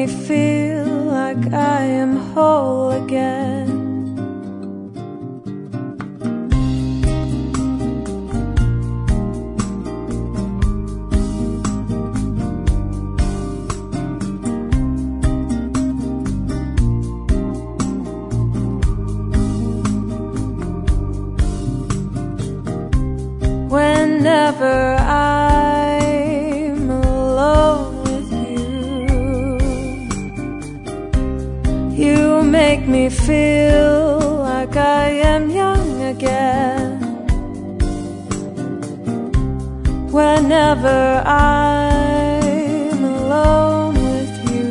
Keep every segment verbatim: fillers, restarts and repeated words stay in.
me feel like I am whole again. Whenever I'm alone with you, you make me feel like I am young again. Whenever I'm alone with you,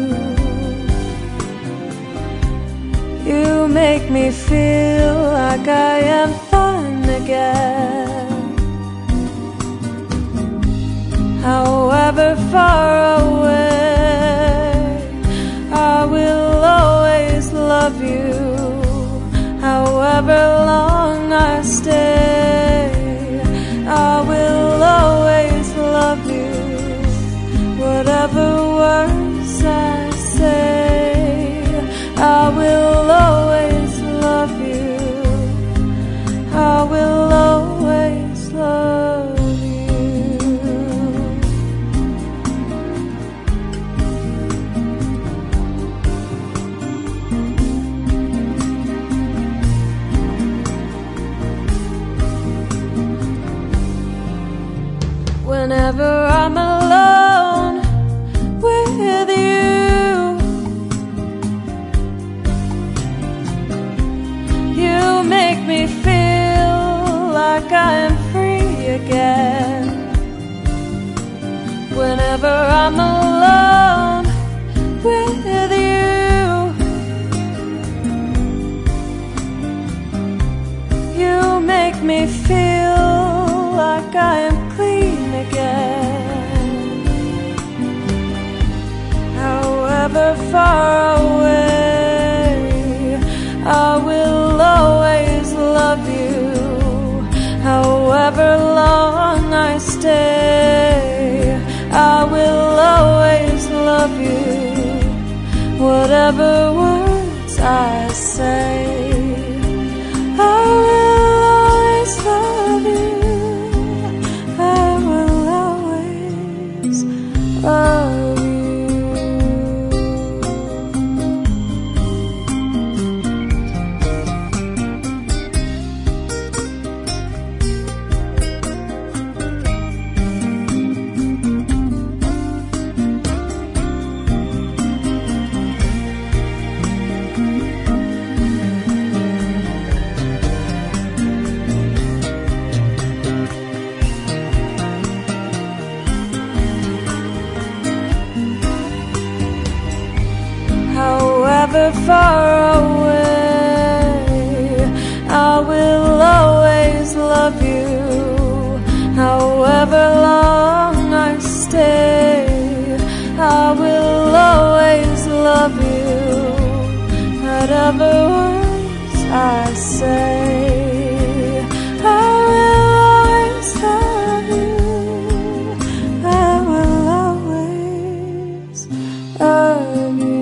you make me feel like I am fun again. However far away, I will always love you. However long I stay, I will always love you. Whatever words I say, I will always love you. I will always love you. Whenever I'm alone with you, you make me feel like I am free again. Whenever I'm alone with you, you make me feel like I am clean again. However far away, I will always love you. However long I stay, I will always love you. Whatever words I say, I will always love you. I will always love you. However far away, I will always love you. However long I stay, I will always love you. Whatever words I say, I will always love you. I will always love you.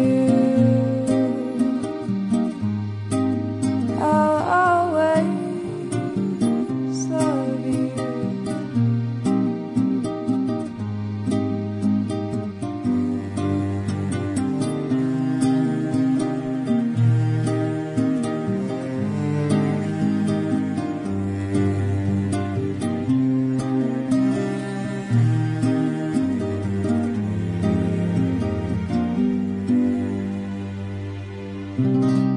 Thank you.